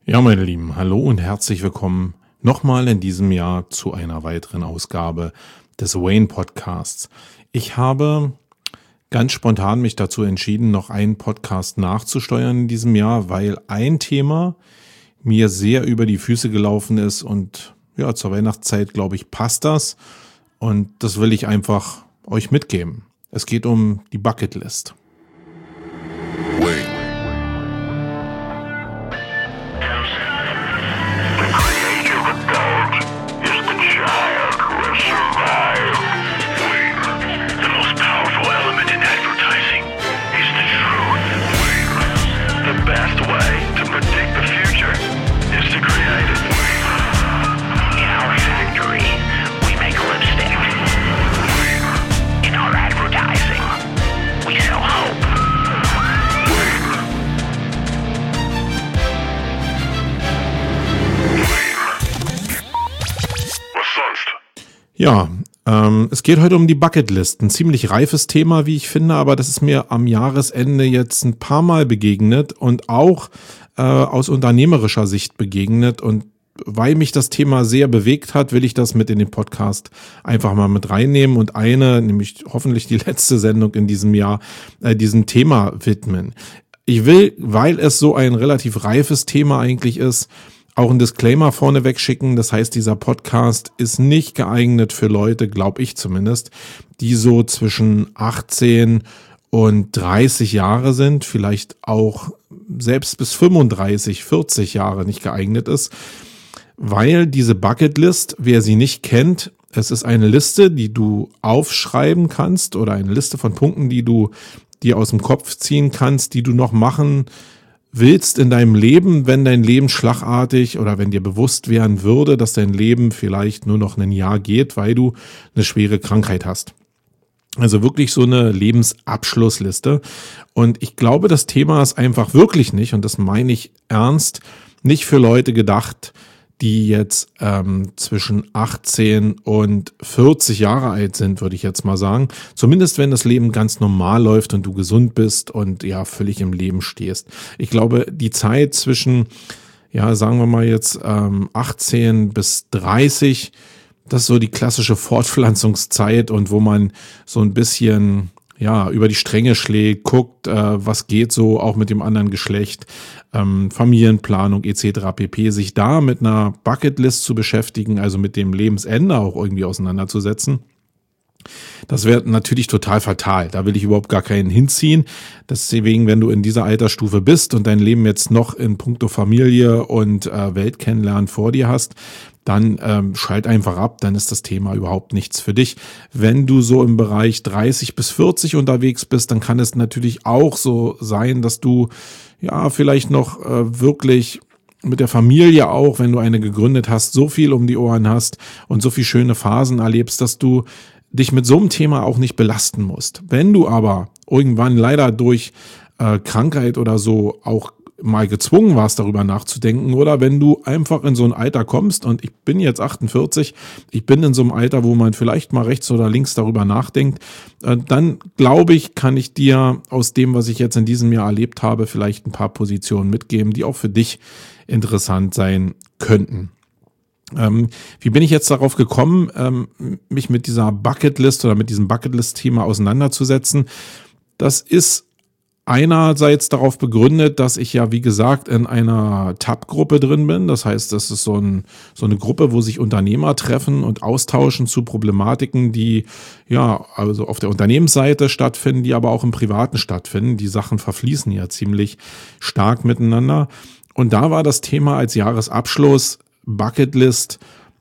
Ja, meine Lieben, hallo und herzlich willkommen nochmal in diesem Jahr zu einer weiteren Ausgabe des Wayne Podcasts. Ich habe ganz spontan mich dazu entschieden, noch einen Podcast nachzusteuern in diesem Jahr, weil ein Thema mir sehr über die Füße gelaufen ist und ja, zur Weihnachtszeit, glaube ich, passt das und das will ich einfach euch mitgeben. Es geht um die Bucketlist. Wayne. Ja, es geht heute um die Bucketlist. Ein ziemlich reifes Thema, wie ich finde, aber das ist mir am Jahresende jetzt ein paar Mal begegnet und auch aus unternehmerischer Sicht begegnet. Und weil mich das Thema sehr bewegt hat, will ich das mit in den Podcast einfach mal mit reinnehmen und nämlich hoffentlich die letzte Sendung in diesem Jahr, diesem Thema widmen. Ich will, weil es so ein relativ reifes Thema eigentlich ist, auch ein Disclaimer vorneweg schicken. Das heißt, dieser Podcast ist nicht geeignet für Leute, glaube ich zumindest, die so zwischen 18 und 30 Jahre sind, vielleicht auch selbst bis 35, 40 Jahre nicht geeignet ist, weil diese Bucketlist, wer sie nicht kennt, es ist eine Liste, die du aufschreiben kannst oder eine Liste von Punkten, die du dir aus dem Kopf ziehen kannst, die du noch machen willst in deinem Leben, wenn dein Leben schlagartig oder wenn dir bewusst werden würde, dass dein Leben vielleicht nur noch ein Jahr geht, weil du eine schwere Krankheit hast. Also wirklich so eine Lebensabschlussliste. Und ich glaube, das Thema ist einfach wirklich nicht, und das meine ich ernst, nicht für Leute gedacht, die jetzt zwischen 18 und 40 Jahre alt sind, würde ich jetzt mal sagen. Zumindest wenn das Leben ganz normal läuft und du gesund bist und ja völlig im Leben stehst. Ich glaube, die Zeit zwischen, ja sagen wir mal jetzt 18 bis 30, das ist so die klassische Fortpflanzungszeit und wo man so ein bisschen über die Stränge schlägt, guckt, was geht so auch mit dem anderen Geschlecht, Familienplanung etc. pp. Sich da mit einer Bucketlist zu beschäftigen, also mit dem Lebensende auch irgendwie auseinanderzusetzen. Das wäre natürlich total fatal. Da will ich überhaupt gar keinen hinziehen. Deswegen, wenn du in dieser Altersstufe bist und dein Leben jetzt noch in puncto Familie und Welt kennenlernen vor dir hast, dann schalt einfach ab, dann ist das Thema überhaupt nichts für dich. Wenn du so im Bereich 30 bis 40 unterwegs bist, dann kann es natürlich auch so sein, dass du vielleicht noch wirklich mit der Familie auch, wenn du eine gegründet hast, so viel um die Ohren hast und so viel schöne Phasen erlebst, dass du dich mit so einem Thema auch nicht belasten musst. Wenn du aber irgendwann leider durch Krankheit oder so auch mal gezwungen warst, darüber nachzudenken, oder wenn du einfach in so ein Alter kommst, und ich bin jetzt 48, ich bin in so einem Alter, wo man vielleicht mal rechts oder links darüber nachdenkt, dann glaube ich, kann ich dir aus dem, was ich jetzt in diesem Jahr erlebt habe, vielleicht ein paar Positionen mitgeben, die auch für dich interessant sein könnten. Wie bin ich jetzt darauf gekommen, mich mit dieser Bucketlist oder mit diesem Bucketlist-Thema auseinanderzusetzen? Das ist einerseits darauf begründet, dass ich ja, wie gesagt, in einer Tab-Gruppe drin bin. Das heißt, das ist so eine Gruppe, wo sich Unternehmer treffen und austauschen zu Problematiken, die also auf der Unternehmensseite stattfinden, die aber auch im Privaten stattfinden. Die Sachen verfließen ja ziemlich stark miteinander. Und da war das Thema als Jahresabschluss Bucketlist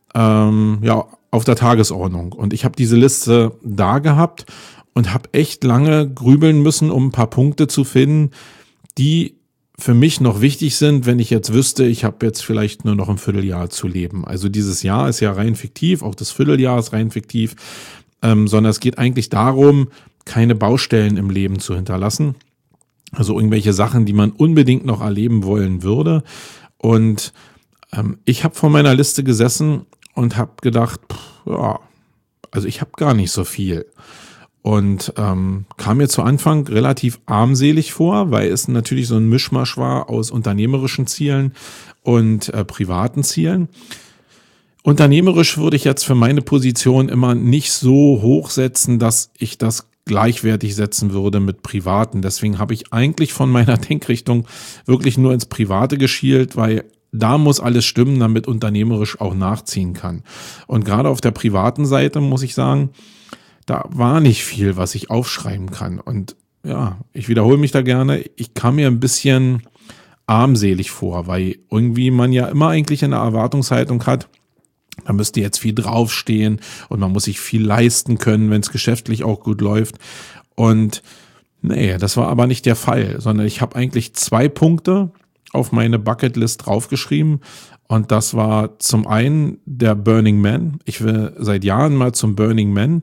auf der Tagesordnung. Und ich habe diese Liste da gehabt und habe echt lange grübeln müssen, um ein paar Punkte zu finden, die für mich noch wichtig sind, wenn ich jetzt wüsste, ich habe jetzt vielleicht nur noch ein Vierteljahr zu leben. Also dieses Jahr ist ja rein fiktiv, auch das Vierteljahr ist rein fiktiv, sondern es geht eigentlich darum, keine Baustellen im Leben zu hinterlassen. Also irgendwelche Sachen, die man unbedingt noch erleben wollen würde. Und ich habe vor meiner Liste gesessen und habe gedacht, also ich habe gar nicht so viel. Und kam mir zu Anfang relativ armselig vor, weil es natürlich so ein Mischmasch war aus unternehmerischen Zielen und privaten Zielen. Unternehmerisch würde ich jetzt für meine Position immer nicht so hoch setzen, dass ich das gleichwertig setzen würde mit privaten. Deswegen habe ich eigentlich von meiner Denkrichtung wirklich nur ins Private geschielt, weil da muss alles stimmen, damit unternehmerisch auch nachziehen kann. Und gerade auf der privaten Seite muss ich sagen, da war nicht viel, was ich aufschreiben kann. Und ja, ich wiederhole mich da gerne. Ich kam mir ein bisschen armselig vor, weil irgendwie man ja immer eigentlich eine Erwartungshaltung hat, da müsste jetzt viel draufstehen und man muss sich viel leisten können, wenn es geschäftlich auch gut läuft. Und nee, das war aber nicht der Fall, sondern ich habe eigentlich 2 Punkte auf meine Bucketlist draufgeschrieben. Und das war zum einen der Burning Man. Ich will seit Jahren mal zum Burning Man,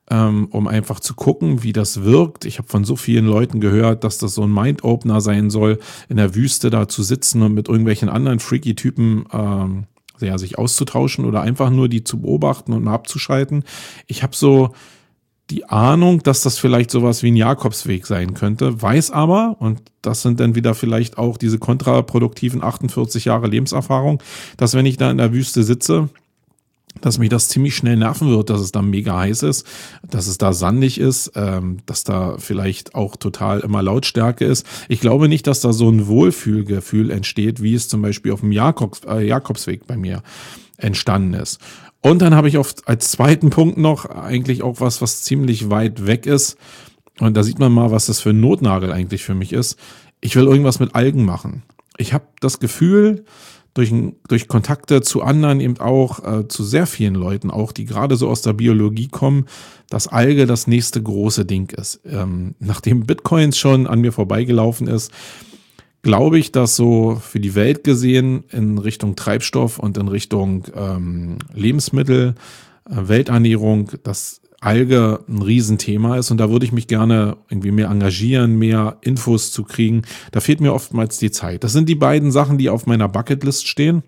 um einfach zu gucken, wie das wirkt. Ich habe von so vielen Leuten gehört, dass das so ein Mind-Opener sein soll, in der Wüste da zu sitzen und mit irgendwelchen anderen Freaky-Typen sich auszutauschen oder einfach nur die zu beobachten und mal abzuschalten. Ich habe so die Ahnung, dass das vielleicht sowas wie ein Jakobsweg sein könnte, weiß aber, und das sind dann wieder vielleicht auch diese kontraproduktiven 48 Jahre Lebenserfahrung, dass wenn ich da in der Wüste sitze, dass mich das ziemlich schnell nerven wird, dass es da mega heiß ist, dass es da sandig ist, dass da vielleicht auch total immer Lautstärke ist. Ich glaube nicht, dass da so ein Wohlfühlgefühl entsteht, wie es zum Beispiel auf dem Jakobsweg bei mir entstanden ist. Und dann habe ich als zweiten Punkt noch eigentlich auch was ziemlich weit weg ist. Und da sieht man mal, was das für ein Notnagel eigentlich für mich ist. Ich will irgendwas mit Algen machen. Ich habe das Gefühl, durch Kontakte zu anderen eben auch, zu sehr vielen Leuten auch, die gerade so aus der Biologie kommen, dass Alge das nächste große Ding ist. Nachdem Bitcoins schon an mir vorbeigelaufen ist, glaube ich, dass so für die Welt gesehen in Richtung Treibstoff und in Richtung Lebensmittel, Welternährung, dass Alge ein Riesenthema ist und da würde ich mich gerne irgendwie mehr engagieren, mehr Infos zu kriegen. Da fehlt mir oftmals die Zeit. Das sind die beiden Sachen, die auf meiner Bucketlist stehen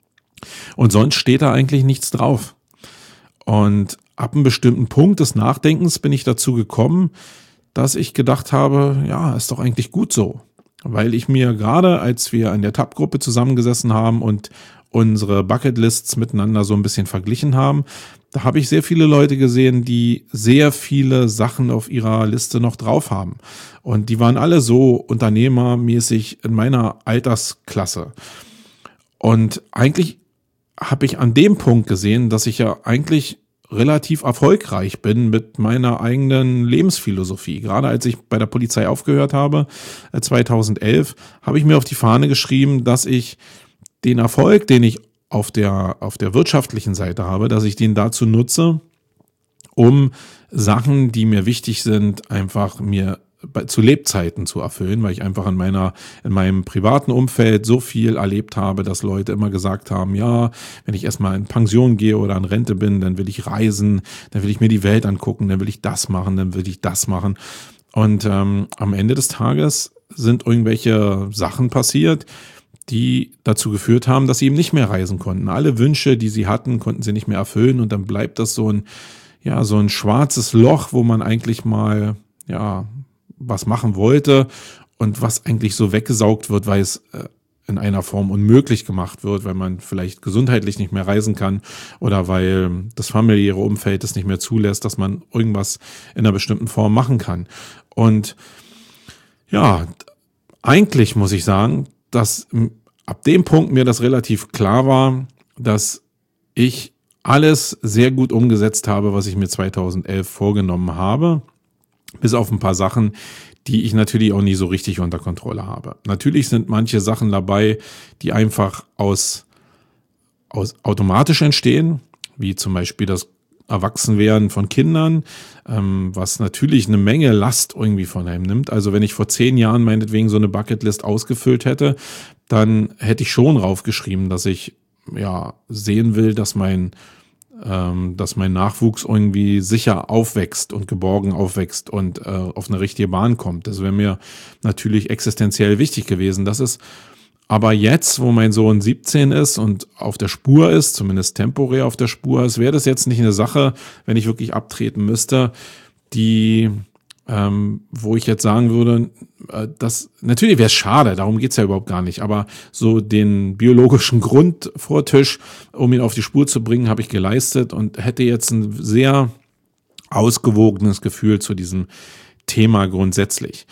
und sonst steht da eigentlich nichts drauf. Und ab einem bestimmten Punkt des Nachdenkens bin ich dazu gekommen, dass ich gedacht habe, ja, ist doch eigentlich gut so. Weil ich mir gerade, als wir in der Tab-Gruppe zusammengesessen haben und unsere Bucketlists miteinander so ein bisschen verglichen haben, da habe ich sehr viele Leute gesehen, die sehr viele Sachen auf ihrer Liste noch drauf haben. Und die waren alle so unternehmermäßig in meiner Altersklasse. Und eigentlich habe ich an dem Punkt gesehen, dass ich ja eigentlich relativ erfolgreich bin mit meiner eigenen Lebensphilosophie. Gerade als ich bei der Polizei aufgehört habe, 2011, habe ich mir auf die Fahne geschrieben, dass ich den Erfolg, den ich auf der wirtschaftlichen Seite habe, dass ich den dazu nutze, um Sachen, die mir wichtig sind, einfach mir zu Lebzeiten zu erfüllen, weil ich einfach in meinem privaten Umfeld so viel erlebt habe, dass Leute immer gesagt haben, ja, wenn ich erstmal in Pension gehe oder in Rente bin, dann will ich reisen, dann will ich mir die Welt angucken, dann will ich das machen, dann will ich das machen. Und am Ende des Tages sind irgendwelche Sachen passiert, die dazu geführt haben, dass sie eben nicht mehr reisen konnten. Alle Wünsche, die sie hatten, konnten sie nicht mehr erfüllen und dann bleibt das so ein schwarzes Loch, wo man eigentlich mal, was machen wollte und was eigentlich so weggesaugt wird, weil es in einer Form unmöglich gemacht wird, weil man vielleicht gesundheitlich nicht mehr reisen kann oder weil das familiäre Umfeld es nicht mehr zulässt, dass man irgendwas in einer bestimmten Form machen kann. Und ja, eigentlich muss ich sagen, dass ab dem Punkt mir das relativ klar war, dass ich alles sehr gut umgesetzt habe, was ich mir 2011 vorgenommen habe, bis auf ein paar Sachen, die ich natürlich auch nie so richtig unter Kontrolle habe. Natürlich sind manche Sachen dabei, die einfach aus automatisch entstehen, wie zum Beispiel das Erwachsenwerden von Kindern, was natürlich eine Menge Last irgendwie von einem nimmt. Also wenn ich vor 10 Jahren meinetwegen so eine Bucketlist ausgefüllt hätte, dann hätte ich schon draufgeschrieben, dass ich sehen will, dass mein Nachwuchs irgendwie sicher aufwächst und geborgen aufwächst und auf eine richtige Bahn kommt. Das wäre mir natürlich existenziell wichtig gewesen. Das ist aber jetzt, wo mein Sohn 17 ist und auf der Spur ist, zumindest temporär auf der Spur ist, wäre das jetzt nicht eine Sache, wenn ich wirklich abtreten müsste, die, wo ich jetzt sagen würde, natürlich wäre es schade, darum geht's ja überhaupt gar nicht, aber so den biologischen Grundvortisch, um ihn auf die Spur zu bringen, habe ich geleistet und hätte jetzt ein sehr ausgewogenes Gefühl zu diesem Thema grundsätzlich.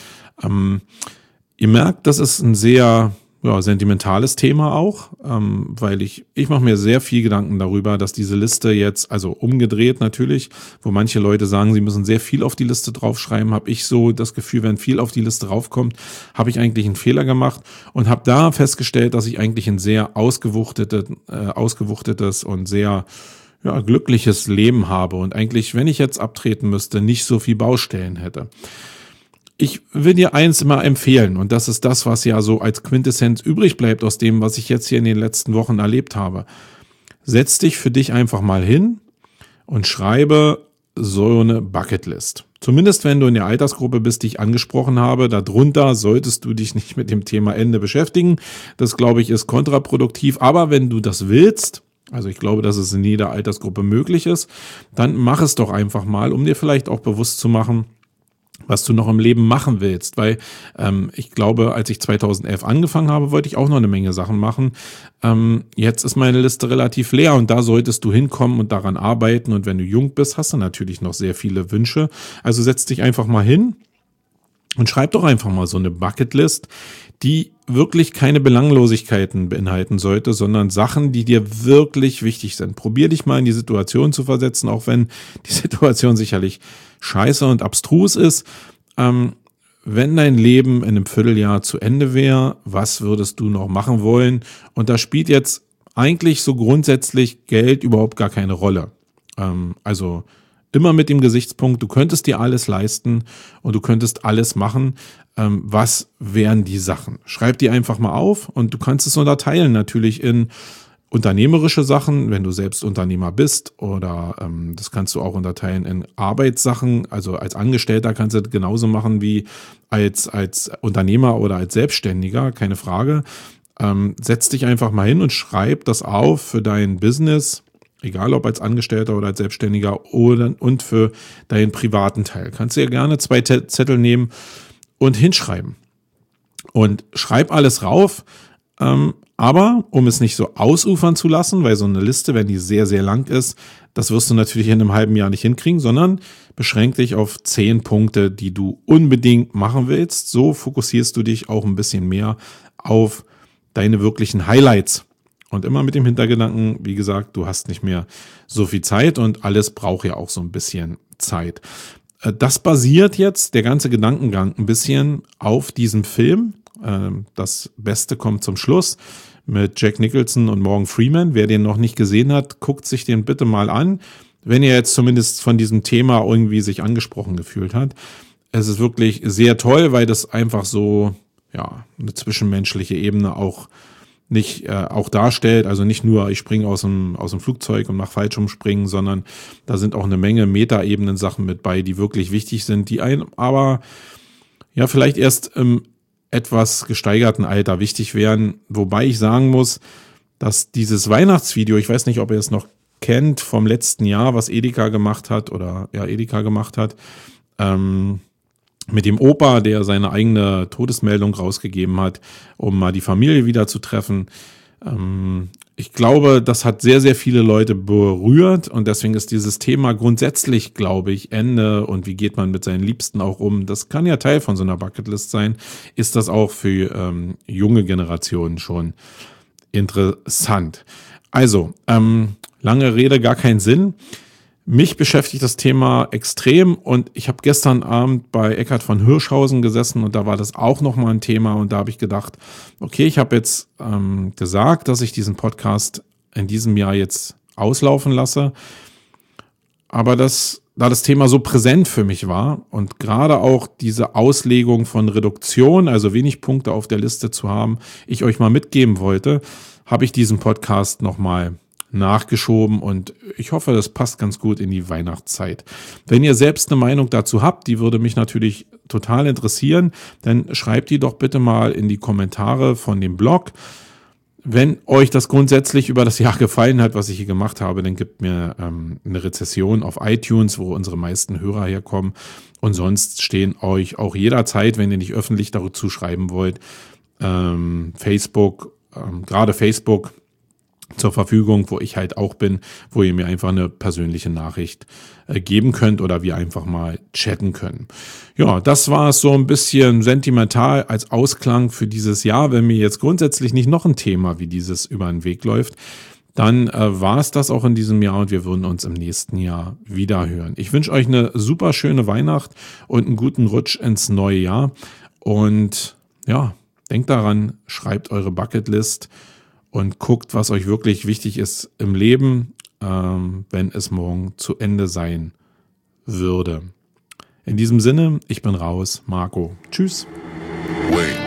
Ihr merkt, das ist ein sehr sentimentales Thema auch, weil ich mache mir sehr viel Gedanken darüber, dass diese Liste jetzt, also umgedreht natürlich, wo manche Leute sagen, sie müssen sehr viel auf die Liste draufschreiben, habe ich so das Gefühl, wenn viel auf die Liste raufkommt, habe ich eigentlich einen Fehler gemacht und habe da festgestellt, dass ich eigentlich ein sehr ausgewuchtetes und sehr glückliches Leben habe und eigentlich, wenn ich jetzt abtreten müsste, nicht so viel Baustellen hätte. Ich will dir eins immer empfehlen und das ist das, was ja so als Quintessenz übrig bleibt aus dem, was ich jetzt hier in den letzten Wochen erlebt habe. Setz dich für dich einfach mal hin und schreibe so eine Bucketlist. Zumindest wenn du in der Altersgruppe bist, die ich angesprochen habe, darunter solltest du dich nicht mit dem Thema Ende beschäftigen. Das, glaube ich, ist kontraproduktiv. Aber wenn du das willst, also ich glaube, dass es in jeder Altersgruppe möglich ist, dann mach es doch einfach mal, um dir vielleicht auch bewusst zu machen, was du noch im Leben machen willst, weil ich glaube, als ich 2011 angefangen habe, wollte ich auch noch eine Menge Sachen machen. Jetzt ist meine Liste relativ leer und da solltest du hinkommen und daran arbeiten und wenn du jung bist, hast du natürlich noch sehr viele Wünsche. Also setz dich einfach mal hin und schreib doch einfach mal so eine Bucketlist, die wirklich keine Belanglosigkeiten beinhalten sollte, sondern Sachen, die dir wirklich wichtig sind. Probier dich mal in die Situation zu versetzen, auch wenn die Situation sicherlich scheiße und abstrus ist. Wenn dein Leben in einem Vierteljahr zu Ende wäre, was würdest du noch machen wollen? Und da spielt jetzt eigentlich so grundsätzlich Geld überhaupt gar keine Rolle. Also immer mit dem Gesichtspunkt, du könntest dir alles leisten und du könntest alles machen. Was wären die Sachen? Schreib die einfach mal auf und du kannst es unterteilen natürlich in unternehmerische Sachen, wenn du selbst Unternehmer bist oder das kannst du auch unterteilen in Arbeitssachen, also als Angestellter kannst du das genauso machen wie als Unternehmer oder als Selbstständiger, keine Frage. Setz dich einfach mal hin und schreib das auf für dein Business, egal ob als Angestellter oder als Selbstständiger und für deinen privaten Teil. Kannst du ja gerne 2 Zettel nehmen und hinschreiben. Und schreib alles rauf, aber um es nicht so ausufern zu lassen, weil so eine Liste, wenn die sehr, sehr lang ist, das wirst du natürlich in einem halben Jahr nicht hinkriegen, sondern beschränk dich auf 10 Punkte, die du unbedingt machen willst. So fokussierst du dich auch ein bisschen mehr auf deine wirklichen Highlights. Und immer mit dem Hintergedanken, wie gesagt, du hast nicht mehr so viel Zeit und alles braucht ja auch so ein bisschen Zeit. Das basiert jetzt, der ganze Gedankengang, ein bisschen auf diesem Film. Das Beste kommt zum Schluss mit Jack Nicholson und Morgan Freeman. Wer den noch nicht gesehen hat, guckt sich den bitte mal an. Wenn ihr jetzt zumindest von diesem Thema irgendwie sich angesprochen gefühlt hat. Es ist wirklich sehr toll, weil das einfach so eine zwischenmenschliche Ebene auch darstellt, also nicht nur, ich springe aus dem Flugzeug und mache Fallschirmspringen, sondern da sind auch eine Menge Metaebenen-Sachen mit bei, die wirklich wichtig sind, die einem aber vielleicht erst im etwas gesteigerten Alter wichtig wären, wobei ich sagen muss, dass dieses Weihnachtsvideo, ich weiß nicht, ob ihr es noch kennt, vom letzten Jahr, was Edeka gemacht hat, mit dem Opa, der seine eigene Todesmeldung rausgegeben hat, um mal die Familie wieder zu treffen. Ich glaube, das hat sehr, sehr viele Leute berührt und deswegen ist dieses Thema grundsätzlich, glaube ich, Ende und wie geht man mit seinen Liebsten auch um, das kann ja Teil von so einer Bucketlist sein, ist das auch für junge Generationen schon interessant. Also, lange Rede, gar keinen Sinn. Mich beschäftigt das Thema extrem und ich habe gestern Abend bei Eckhard von Hirschhausen gesessen und da war das auch nochmal ein Thema und da habe ich gedacht, okay, ich habe jetzt gesagt, dass ich diesen Podcast in diesem Jahr jetzt auslaufen lasse, aber da das Thema so präsent für mich war und gerade auch diese Auslegung von Reduktion, also wenig Punkte auf der Liste zu haben, ich euch mal mitgeben wollte, habe ich diesen Podcast nochmal nachgeschoben und ich hoffe, das passt ganz gut in die Weihnachtszeit. Wenn ihr selbst eine Meinung dazu habt, die würde mich natürlich total interessieren, dann schreibt die doch bitte mal in die Kommentare von dem Blog. Wenn euch das grundsätzlich über das Jahr gefallen hat, was ich hier gemacht habe, dann gebt mir eine Rezession auf iTunes, wo unsere meisten Hörer herkommen. Und sonst stehen euch auch jederzeit, wenn ihr nicht öffentlich dazu schreiben wollt, Facebook, gerade Facebook zur Verfügung, wo ich halt auch bin, wo ihr mir einfach eine persönliche Nachricht geben könnt oder wir einfach mal chatten können. Ja, das war es so ein bisschen sentimental als Ausklang für dieses Jahr. Wenn mir jetzt grundsätzlich nicht noch ein Thema wie dieses über den Weg läuft, dann war es das auch in diesem Jahr und wir würden uns im nächsten Jahr wieder hören. Ich wünsche euch eine super schöne Weihnacht und einen guten Rutsch ins neue Jahr. Und ja, denkt daran, schreibt eure Bucketlist und guckt, was euch wirklich wichtig ist im Leben, wenn es morgen zu Ende sein würde. In diesem Sinne, ich bin raus, Marco. Tschüss. Wayne.